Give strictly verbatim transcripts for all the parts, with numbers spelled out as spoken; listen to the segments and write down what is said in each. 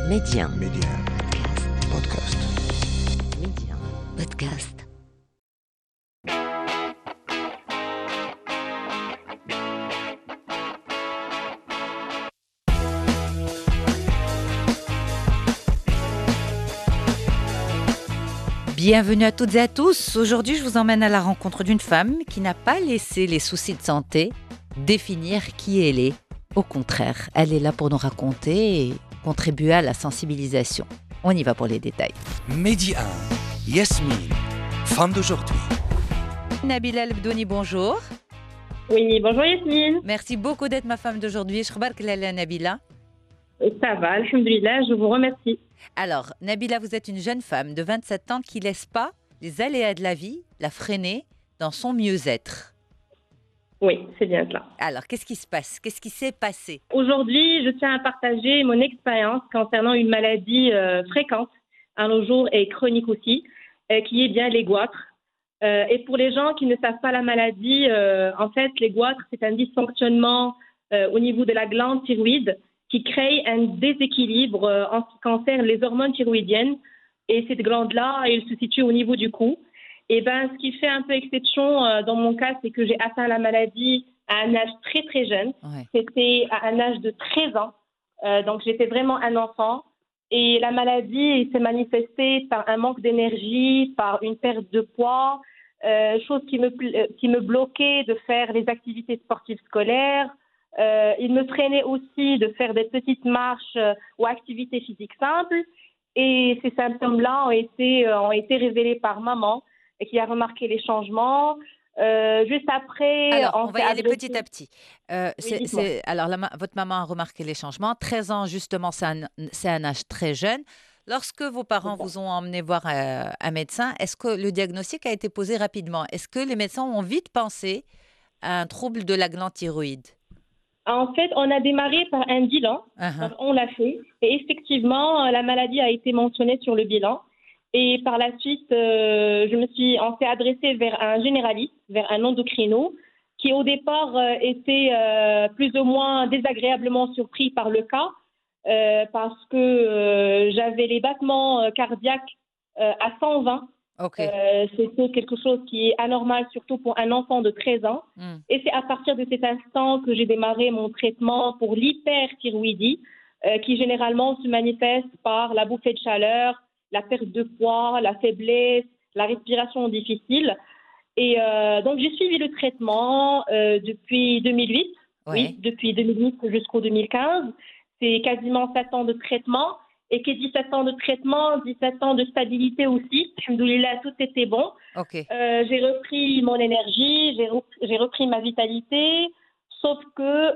Média. Média. Podcast. Média. Podcast. Bienvenue à toutes et à tous. Aujourd'hui, je vous emmène à la rencontre d'une femme qui n'a pas laissé les soucis de santé définir qui elle est. Au contraire, elle est là pour nous raconter et contribuer à la sensibilisation. On y va pour les détails. Midi un. Yasmine, femme d'aujourd'hui. Nabila Elbdouni, bonjour. Oui, bonjour Yasmine. Merci beaucoup d'être ma femme d'aujourd'hui. Je remarque la Nabila. Ça va, alhamdoulilah, je vous remercie. Alors, Nabila, vous êtes une jeune femme de vingt-sept ans qui ne laisse pas les aléas de la vie la freiner dans son mieux-être. Oui, c'est bien cela. Alors, qu'est-ce qui se passe? Qu'est-ce qui s'est passé? Aujourd'hui, je tiens à partager mon expérience concernant une maladie euh, fréquente à nos jours et chronique aussi, euh, qui est bien les goitres. Euh, et pour les gens qui ne savent pas la maladie, euh, en fait, les goitres, c'est un dysfonctionnement euh, au niveau de la glande thyroïde qui crée un déséquilibre euh, en ce qui concerne les hormones thyroïdiennes. Et cette glande-là, elle se situe au niveau du cou. Et ben, ce qui fait un peu exception euh, dans mon cas, c'est que j'ai atteint la maladie à un âge très très jeune. Ouais. C'était à un âge de treize ans. Euh, donc j'étais vraiment un enfant. Et la maladie s'est manifestée par un manque d'énergie, par une perte de poids, euh, chose qui me, qui me bloquait de faire les activités sportives scolaires. Euh, il me freinait aussi de faire des petites marches euh, ou activités physiques simples. Et ces symptômes-là ont été, euh, ont été révélés par maman et qui a remarqué les changements. Euh, juste après, alors, on, on va y aller petit à petit. Euh, oui, c'est, c'est, alors, la, votre maman a remarqué les changements. treize ans, justement, c'est un, c'est un âge très jeune. Lorsque vos parents vous ont emmené voir euh, un médecin, est-ce que le diagnostic a été posé rapidement? Est-ce que les médecins ont vite pensé à un trouble de la glande thyroïde? En fait, on a démarré par un bilan. Uh-huh. Donc, on l'a fait. Et effectivement, la maladie a été mentionnée sur le bilan. Et par la suite, euh, je me suis, on s'est adressé vers un généraliste, vers un endocrino, qui au départ euh, était euh, plus ou moins désagréablement surpris par le cas, euh, parce que euh, j'avais les battements euh, cardiaques euh, à cent vingt. Okay. Euh, c'était quelque chose qui est anormal, surtout pour un enfant de treize ans. Mm. Et c'est à partir de cet instant que j'ai démarré mon traitement pour l'hyperthyroïdie, euh, qui généralement se manifeste par la bouffée de chaleur, la perte de poids, la faiblesse, la respiration difficile. Et euh, donc, j'ai suivi le traitement euh, depuis deux mille huit. Ouais. Oui, depuis deux mille huit jusqu'au deux mille quinze. C'est quasiment sept ans de traitement. Et qui dit sept ans de traitement, dit sept ans de stabilité aussi. Alhamdoulilah, tout était bon. Okay. Euh, j'ai repris mon énergie, j'ai, re- j'ai repris ma vitalité, sauf que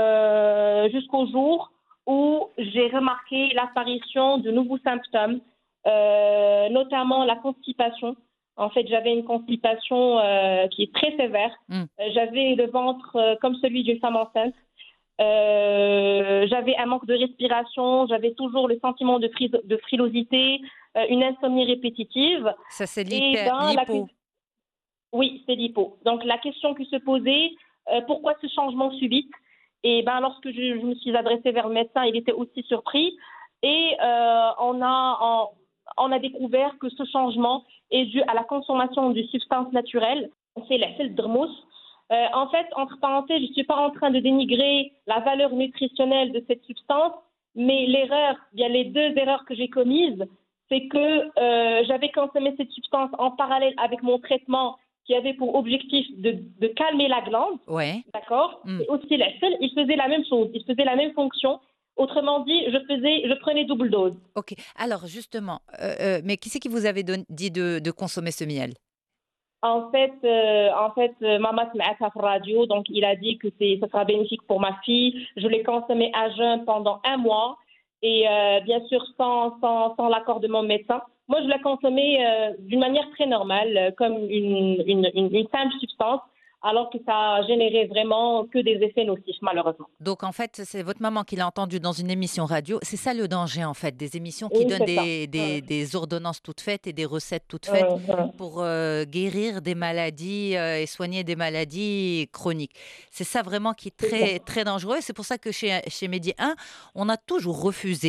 euh, jusqu'au jour où j'ai remarqué l'apparition de nouveaux symptômes, euh, notamment la constipation. En fait, j'avais une constipation euh, qui est très sévère. Mm. Euh, j'avais le ventre euh, comme celui d'une femme enceinte. Euh, j'avais un manque de respiration, j'avais toujours le sentiment de, fris- de frilosité, euh, une insomnie répétitive. Ça, c'est Et l'hyper, ben, la l'hypo. que- Oui, c'est l'hypo. Donc la question qui se posait, euh, pourquoi ce changement subit? Et ben, lorsque je, je me suis adressée vers le médecin, il était aussi surpris. Et euh, on, a, on, on a découvert que ce changement est dû à la consommation de substances naturelles. C'est la sel dermos. Euh, en fait, entre parenthèses, je ne suis pas en train de dénigrer la valeur nutritionnelle de cette substance, mais l'erreur, bien les deux erreurs que j'ai commises, c'est que euh, j'avais consommé cette substance en parallèle avec mon traitement qui avait pour objectif de, de calmer la glande, Ouais. d'accord? Mm. Et aussi la sel, il faisait la même chose, il faisait la même fonction. Autrement dit, je faisais, je prenais double dose. Ok. Alors, justement, euh, euh, mais qui c'est qui vous avait don- dit de, de consommer ce miel? En fait, euh, en fait, euh, maman m'a à la radio, donc il a dit que c'est, ça sera bénéfique pour ma fille. Je l'ai consommé à jeun pendant un mois et euh, bien sûr sans, sans, sans l'accord de mon médecin. Moi, je l'ai consommé euh, d'une manière très normale, euh, comme une, une, une, une simple substance, alors que ça a généré vraiment que des effets nocifs, malheureusement. Donc, en fait, c'est votre maman qui l'a entendu dans une émission radio. C'est ça le danger, en fait, des émissions qui Oui, donnent c'est ça. des, des, Ouais. des ordonnances toutes faites et des recettes toutes Ouais, faites ouais. pour euh, guérir des maladies euh, et soigner des maladies chroniques. C'est ça vraiment qui est C'est très, ça. très dangereux. C'est pour ça que chez, chez Medi un, on a toujours refusé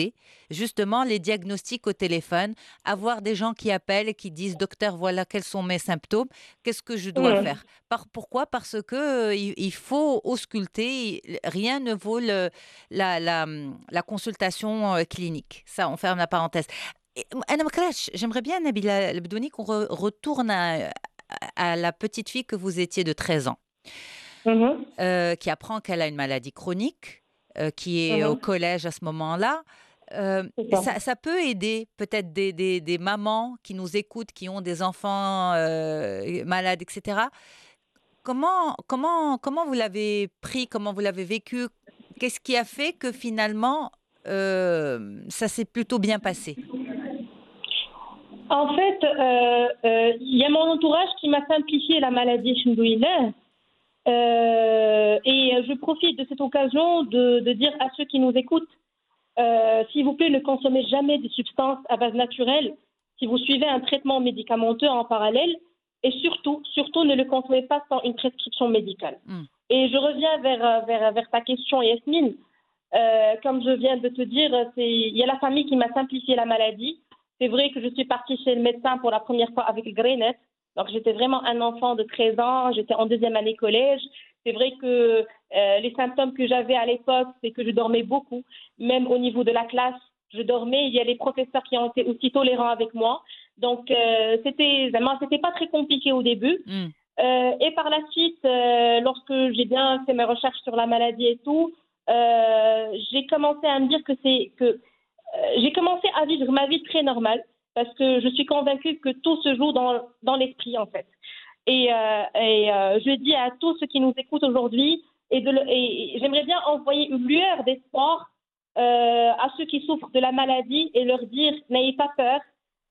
justement les diagnostics au téléphone, avoir des gens qui appellent et qui disent docteur, voilà quels sont mes symptômes, qu'est-ce que je dois Mhm. faire. Par, pourquoi? Parce que euh, il, il faut ausculter, rien ne vaut le, la, la, la consultation euh, clinique. Ça, on ferme la parenthèse. Et, Anna Makrash, j'aimerais bien, Nabila Lebdouni, qu'on re- retourne à, à la petite fille que vous étiez de treize ans, Mhm. euh, qui apprend qu'elle a une maladie chronique, euh, qui est au Mhm. collège à ce moment-là. Euh, C'est ça. ça, ça peut aider peut-être des, des, des mamans qui nous écoutent, qui ont des enfants euh, malades, et cetera. Comment, comment, comment vous l'avez pris, comment vous l'avez vécu? Qu'est-ce qui a fait que finalement, euh, ça s'est plutôt bien passé? En fait, euh, euh, il y a mon entourage qui m'a simplifié la maladie, alhamdoulilah. Euh, et je profite de cette occasion de, de dire à ceux qui nous écoutent, euh, s'il vous plaît, ne consommez jamais des substances à base naturelle si vous suivez un traitement médicamenteux en parallèle. Et surtout, surtout, ne le consommez pas sans une prescription médicale. Mm. Et je reviens vers, vers, vers ta question, Yasmine. Euh, comme je viens de te dire, c'est, il y a la famille qui m'a simplifié la maladie. C'est vrai que je suis partie chez le médecin pour la première fois avec le Grainet. Donc, j'étais vraiment un enfant de treize ans. J'étais en deuxième année collège. C'est vrai que euh, les symptômes que j'avais à l'époque, c'est que je dormais beaucoup. Même au niveau de la classe, je dormais. Il y a les professeurs qui ont été aussi tolérants avec moi. Donc, euh, c'était vraiment, c'était pas très compliqué au début. Mm. Euh, et par la suite, euh, lorsque j'ai bien fait mes recherches sur la maladie et tout, euh, j'ai commencé à me dire que c'est que euh, j'ai commencé à vivre ma vie très normale parce que je suis convaincue que tout se joue dans, dans l'esprit en fait. Et, euh, et euh, je dis à tous ceux qui nous écoutent aujourd'hui, et, de le, et, et j'aimerais bien envoyer une lueur d'espoir euh, à ceux qui souffrent de la maladie et leur dire n'ayez pas peur.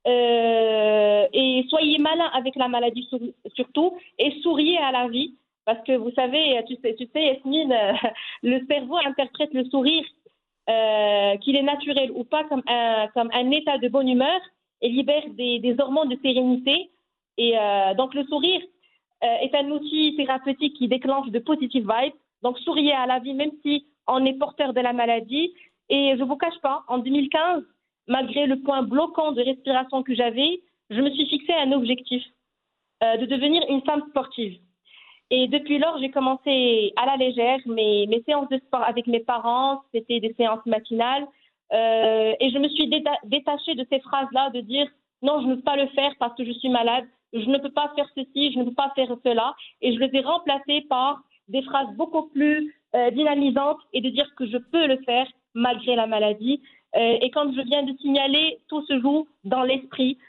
Euh, et soyez malins avec la maladie sur- surtout et souriez à la vie parce que vous savez, tu sais, tu sais Yasmine, euh, le cerveau interprète le sourire, euh, qu'il est naturel ou pas, comme un, comme un état de bonne humeur et libère des, des hormones de sérénité. Et euh, donc le sourire euh, est un outil thérapeutique qui déclenche de positives vibes. Donc souriez à la vie même si on est porteur de la maladie. Et je ne vous cache pas, en deux mille quinze, malgré le point bloquant de respiration que j'avais, je me suis fixé un objectif, euh, de devenir une femme sportive. Et depuis lors, j'ai commencé à la légère mes, mes séances de sport avec mes parents, c'était des séances matinales. Euh, et je me suis déta- détachée de ces phrases-là, de dire non, je ne peux pas le faire parce que je suis malade, je ne peux pas faire ceci, je ne peux pas faire cela. Et je les ai remplacées par des phrases beaucoup plus euh, dynamisantes et de dire que je peux le faire malgré la maladie. Euh, et comme je viens de signaler, tout se joue dans l'esprit.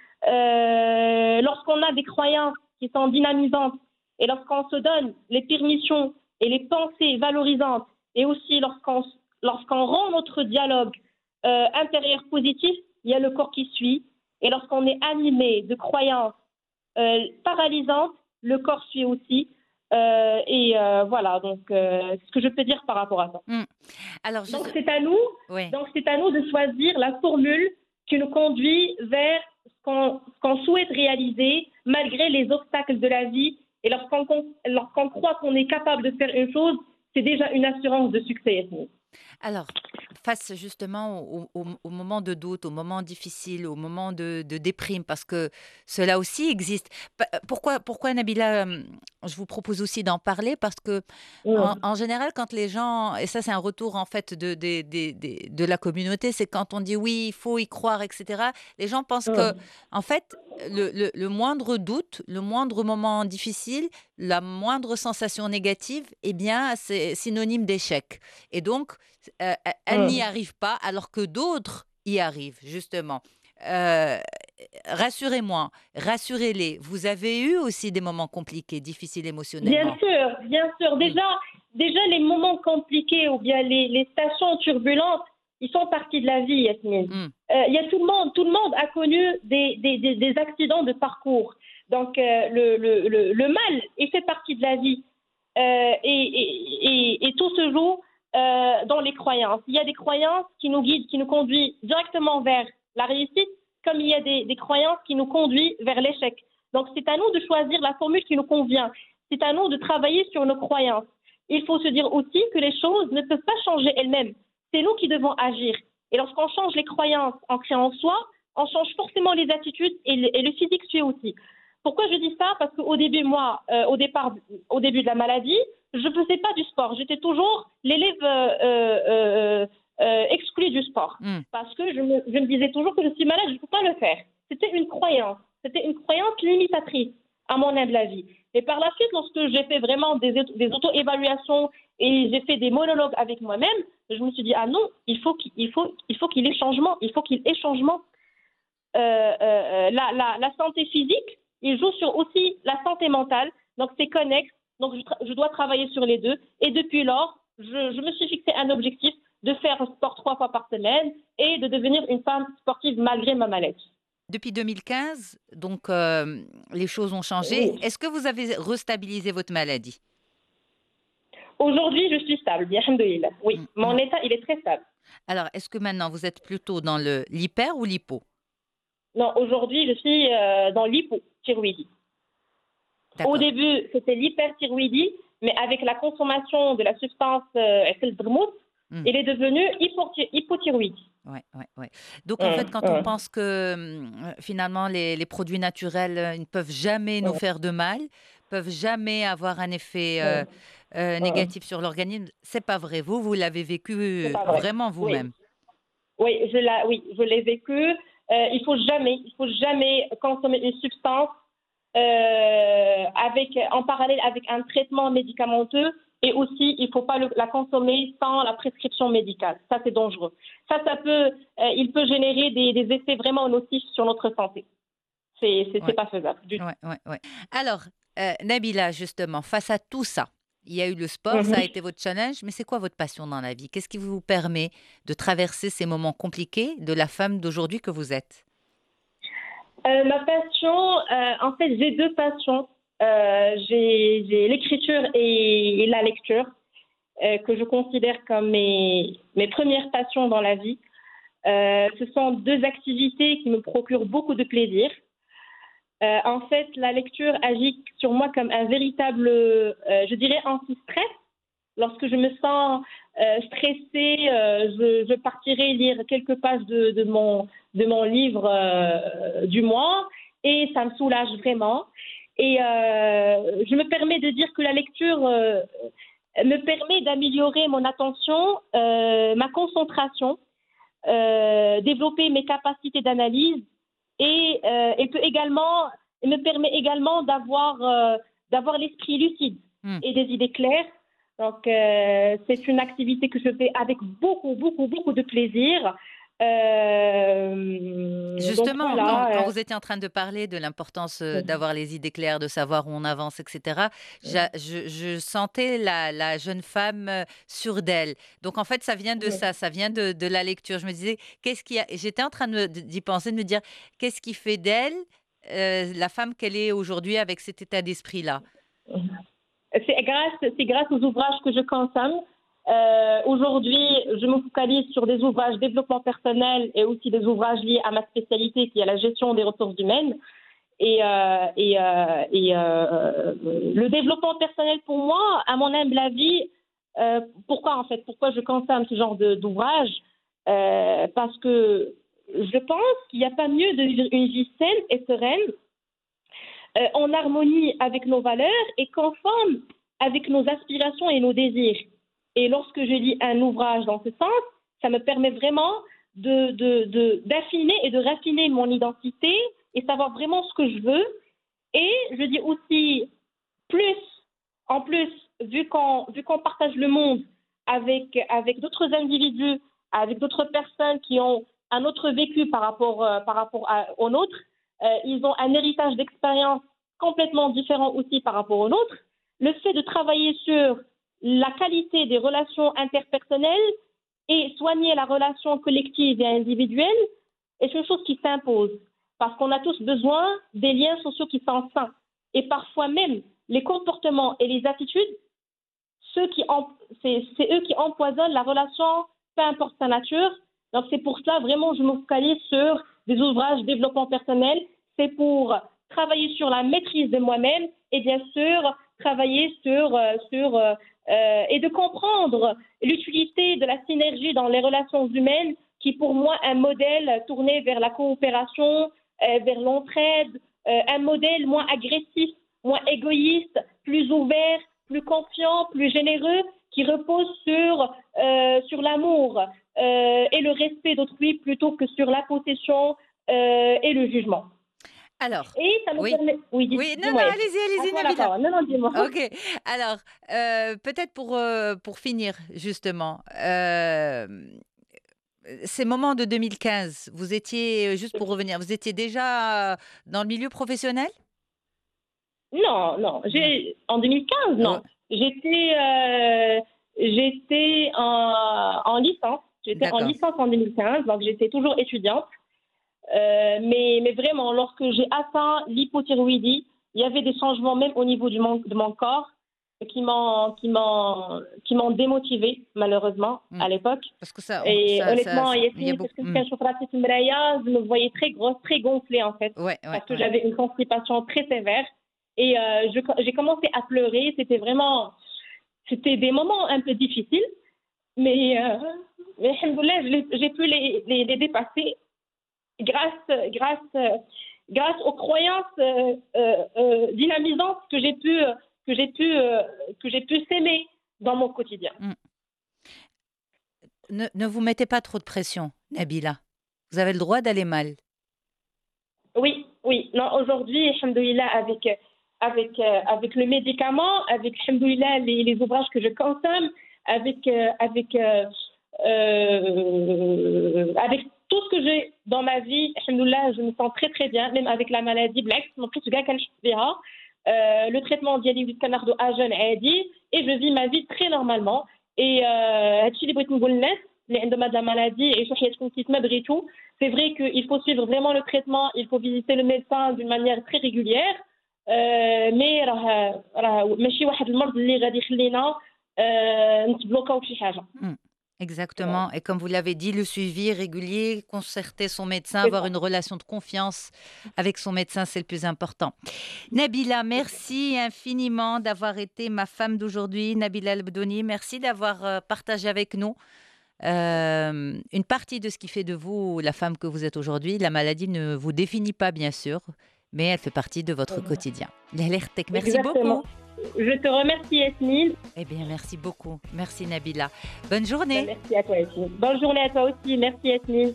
Euh, lorsqu'on a des croyances qui sont dynamisantes et lorsqu'on se donne les permissions et les pensées valorisantes et aussi lorsqu'on, lorsqu'on rend notre dialogue euh, intérieur positif, il y a le corps qui suit. Et lorsqu'on est animé de croyances euh, paralysantes, le corps suit aussi. Euh, et euh, voilà, donc euh, ce que je peux dire par rapport à ça. Mm. Alors, je... Donc c'est à nous, oui. donc c'est à nous de choisir la formule qui nous conduit vers ce qu'on, ce qu'on souhaite réaliser malgré les obstacles de la vie. Et lorsqu'on, lorsqu'on croit qu'on est capable de faire une chose, c'est déjà une assurance de succès. Alors, face justement au, au, au moment de doute, au moment difficile, au moment de, de déprime, parce que cela aussi existe. Pourquoi, pourquoi Nabila, je vous propose aussi d'en parler, parce que Mmh. en, en général, quand les gens, et ça c'est un retour en fait de, de, de, de, de la communauté, c'est quand on dit oui, il faut y croire, et cetera, les gens pensent Mmh. que, en fait, le, le, le moindre doute, le moindre moment difficile, la moindre sensation négative, eh bien, c'est synonyme d'échec. Et donc, euh, elle mmh. n'y arrive pas, alors que d'autres y arrivent, justement. Euh, rassurez-moi, rassurez-les. Vous avez eu aussi des moments compliqués, difficiles émotionnellement. Bien sûr, bien sûr. Déjà, oui. déjà les moments compliqués ou bien les, les stations turbulentes, ils sont partie de la vie, Yasmine. Il mm. euh, y a tout le monde, tout le monde a connu des, des, des, des accidents de parcours. Donc, euh, le, le, le, le mal, il fait partie de la vie. Euh, et, et, et, et tout se joue euh, dans les croyances. Il y a des croyances qui nous guident, qui nous conduisent directement vers la réussite, comme il y a des, des croyances qui nous conduisent vers l'échec. Donc, c'est à nous de choisir la formule qui nous convient. C'est à nous de travailler sur nos croyances. Il faut se dire aussi que les choses ne peuvent pas changer elles-mêmes. C'est nous qui devons agir. Et lorsqu'on change les croyances ancrées en soi, on change forcément les attitudes et le, et le physique suit aussi. Pourquoi je dis ça? Parce qu'au début, moi, euh, au départ, au début de la maladie, je ne faisais pas du sport. J'étais toujours l'élève euh, euh, euh, exclu du sport. Mm. Parce que je me, je me disais toujours que je suis malade, je ne peux pas le faire. C'était une croyance. C'était une croyance limitatrice, à mon humble avis. Et par la suite, lorsque j'ai fait vraiment des, des auto-évaluations et j'ai fait des monologues avec moi-même, je me suis dit, ah non, il faut qu'il faut, il faut qu'il y ait changement. Il faut qu'il y ait changement. Euh, euh, la, la, la santé physique, il joue sur aussi la santé mentale. Donc, c'est connexe. Donc, je, je dois travailler sur les deux. Et depuis lors, je, je me suis fixé un objectif de faire sport trois fois par semaine et de devenir une femme sportive malgré ma maladie. Depuis deux mille quinze, donc, euh, les choses ont changé. Oui. Est-ce que vous avez restabilisé votre maladie? Aujourd'hui, je suis stable, bien alhamdoulilah. Oui, mmh. Mon mmh. état, il est très stable. Alors, est-ce que maintenant, vous êtes plutôt dans le, l'hyper ou l'hypo? Non, aujourd'hui, je suis euh, dans l'hypothyroïdie. Au début, c'était l'hyperthyroïdie, mais avec la consommation de la substance euh, mmh. il est devenu hypothyroïdie. Ouais, ouais, ouais. Donc, en mmh. fait, quand mmh. on pense que euh, finalement, les, les produits naturels euh, ne peuvent jamais mmh. nous faire de mal, peuvent jamais avoir un effet euh, mmh. euh, négatif mmh. sur l'organisme, c'est pas vrai. Vous, vous l'avez vécu vraiment vous-même. Oui, oui je, la, oui, je l'ai vécu. Euh, il faut jamais, il faut jamais consommer une substance euh, avec, en parallèle avec un traitement médicamenteux. Et aussi, il ne faut pas le, la consommer sans la prescription médicale. Ça, c'est dangereux. Ça, ça peut, euh, il peut générer des, des effets vraiment nocifs sur notre santé. C'est, c'est, ouais. c'est pas faisable du tout. Ouais, ouais, ouais. Alors, euh, Nabila, justement, face à tout ça, il y a eu le sport, mm-hmm. ça a été votre challenge, mais c'est quoi votre passion dans la vie? Qu'est-ce qui vous permet de traverser ces moments compliqués de la femme d'aujourd'hui que vous êtes? euh, Ma passion, euh, en fait, j'ai deux passions. Euh, j'ai, j'ai l'écriture et, et la lecture euh, que je considère comme mes, mes premières passions dans la vie. Euh, ce sont deux activités qui me procurent beaucoup de plaisir. Euh, en fait, la lecture agit sur moi comme un véritable, euh, je dirais, anti-stress. Lorsque je me sens euh, stressée, euh, je, je partirai lire quelques pages de, de, mon, de mon livre euh, du mois et ça me soulage vraiment. Et euh, je me permets de dire que la lecture euh, me permet d'améliorer mon attention, euh, ma concentration, euh, développer mes capacités d'analyse et euh, elle peut également, elle me permet également d'avoir, euh, d'avoir l'esprit lucide mmh. et des idées claires. Donc, euh, c'est une activité que je fais avec beaucoup, beaucoup, beaucoup de plaisir. Euh, Justement, voilà, quand, quand vous étiez en train de parler de l'importance euh, d'avoir les idées claires, de savoir où on avance, et cetera, je, je sentais la, la jeune femme euh, sûre d'elle. Donc, en fait, ça vient de oui. ça, ça vient de, de la lecture. Je me disais, qu'est-ce qui a... J'étais en train de, d'y penser, de me dire, qu'est-ce qui fait d'elle euh, la femme qu'elle est aujourd'hui avec cet état d'esprit-là? C'est grâce, c'est grâce aux ouvrages que je consomme. Euh, aujourd'hui, je me focalise sur des ouvrages développement personnel et aussi des ouvrages liés à ma spécialité qui est la gestion des ressources humaines. Et, euh, et, euh, et euh, le développement personnel pour moi, à mon humble avis, euh, pourquoi en fait, pourquoi je consomme ce genre de, d'ouvrages euh, Parce que je pense qu'il n'y a pas mieux de vivre une vie saine et sereine, euh, en harmonie avec nos valeurs et conforme avec nos aspirations et nos désirs. Et lorsque je lis un ouvrage dans ce sens, ça me permet vraiment de, de, de, d'affiner et de raffiner mon identité et savoir vraiment ce que je veux. Et je dis aussi, plus, en plus, vu qu'on, vu qu'on partage le monde avec, avec d'autres individus, avec d'autres personnes qui ont un autre vécu par rapport, euh, par rapport à, au nôtre, euh, ils ont un héritage d'expérience complètement différent aussi par rapport au nôtre. Le fait de travailler sur la qualité des relations interpersonnelles et soigner la relation collective et individuelle est une chose qui s'impose parce qu'on a tous besoin des liens sociaux qui sont sains. Et parfois même, les comportements et les attitudes, ceux qui em- c'est, c'est eux qui empoisonnent la relation, peu importe sa nature. Donc c'est pour cela, vraiment, je me focalise sur des ouvrages de développement personnel. C'est pour travailler sur la maîtrise de moi-même et bien sûr, travailler sur... Euh, sur euh, Euh, et de comprendre l'utilité de la synergie dans les relations humaines qui est pour moi un modèle tourné vers la coopération, euh, vers l'entraide, euh, un modèle moins agressif, moins égoïste, plus ouvert, plus confiant, plus généreux, qui repose sur, euh, sur l'amour euh, et le respect d'autrui plutôt que sur la possession euh, et le jugement. Alors, Et ça me oui. permet... Oui, dis- Oui, non, dis-moi. non, allez-y, allez-y, À toi la Nabila. parole. Non, non, dis-moi. Ok. Alors, euh, peut-être pour, euh, pour finir, justement, euh, ces moments de deux mille quinze, vous étiez, juste pour revenir, vous étiez déjà dans le milieu professionnel? Non, non. J'ai, en deux mille quinze, Non. non. J'étais, euh, j'étais en, en licence. J'étais en D'accord. licence en deux mille quinze, donc j'étais toujours étudiante. Euh, mais, mais vraiment, lorsque j'ai atteint l'hypothyroïdie, il y avait des changements même au niveau du mon- de mon corps qui m'ont, qui m'ont, qui m'ont démotivée, malheureusement, Mm. à l'époque. Parce que ça, on- Et ça, honnêtement, ça- ça- il y a Yasmine, parce beaucoup. que Mm. quand je faisais la petite mraya, je me voyais très grosse, très gonflée en fait, Ouais, ouais, parce que ouais. j'avais une constipation très sévère. Et euh, je- j'ai commencé à pleurer. C'était vraiment, c'était des moments un peu difficiles, mais, euh, mais alhamdoulilah, je l'ai- j'ai pu les, les, les dépasser grâce, grâce, euh, grâce aux croyances euh, euh, euh, dynamisantes que j'ai pu, que j'ai pu, euh, que j'ai pu s'aimer dans mon quotidien. Ne, ne vous mettez pas trop de pression, Nabila. Vous avez le droit d'aller mal. Oui, oui. Non, aujourd'hui, alhamdoulilah, avec, avec, euh, avec le médicament, avec alhamdoulilah, les, les ouvrages que je consomme, avec, euh, avec, euh, euh, avec tout ce que j'ai dans ma vie, alhamdoulilah, je me sens très très bien, même avec la maladie Black, mon prix euh, le traitement d'Yali Canardo à jeune dit, et je vis ma vie très normalement. Et euh, les endemains de la maladie et c'est vrai qu'il faut suivre vraiment le traitement, il faut visiter le médecin d'une manière très régulière. Euh, mais راه راه ماشي واحد المرض اللي غادي يخلينا آه، نتبلوكاو في شي حاجه. Mm. Exactement. Et comme vous l'avez dit, le suivi régulier, concerter son médecin, C'est avoir ça. une relation de confiance avec son médecin, c'est le plus important. Nabila, merci infiniment d'avoir été ma femme d'aujourd'hui. Nabila El-Bdouni, merci d'avoir euh, partagé avec nous euh, une partie de ce qui fait de vous la femme que vous êtes aujourd'hui. La maladie ne vous définit pas, bien sûr, mais elle fait partie de votre quotidien. L'alertek, merci Exactement. beaucoup. Je te remercie, Yasmine. Eh bien, merci beaucoup. Merci, Nabila. Bonne journée. Merci à toi, Yasmine. Bonne journée à toi aussi. Merci, Yasmine.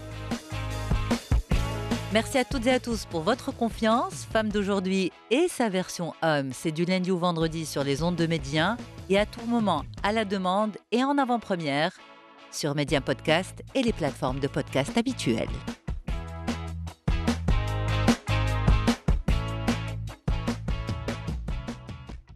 Merci à toutes et à tous pour votre confiance. Femme d'aujourd'hui et sa version homme, c'est du lundi au vendredi sur les ondes de Médien et à tout moment, à la demande et en avant-première sur Médien Podcast et les plateformes de podcast habituelles.